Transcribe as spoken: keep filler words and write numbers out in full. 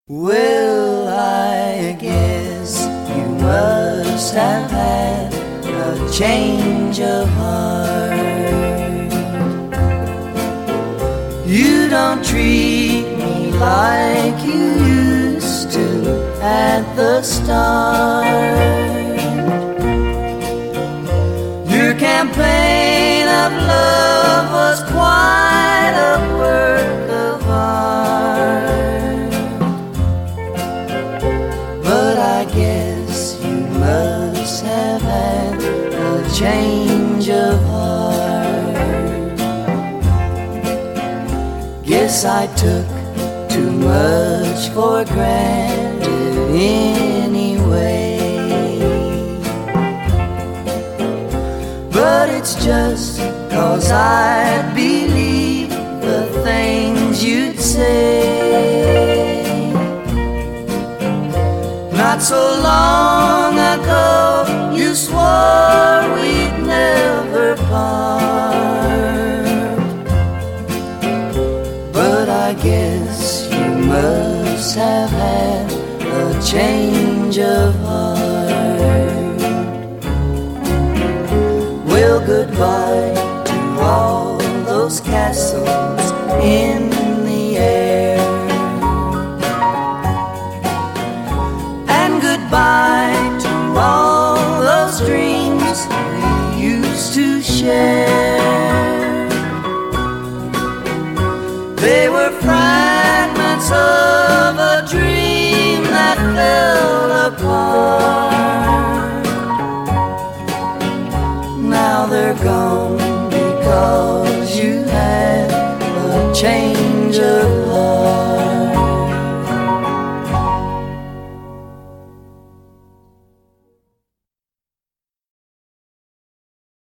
Well, I guess you must have had a change of heart. You don't treat me like you used to at the start. Your campaign of love was quite a work of art. But I guess you must have had a change of heart. Guess I took too much for granted anyway. But it's just 'cause I believe the things you'd say. Not so long ago you swore we'd never part. But I guess you must have had a change of heart. Well, goodbye to all those castles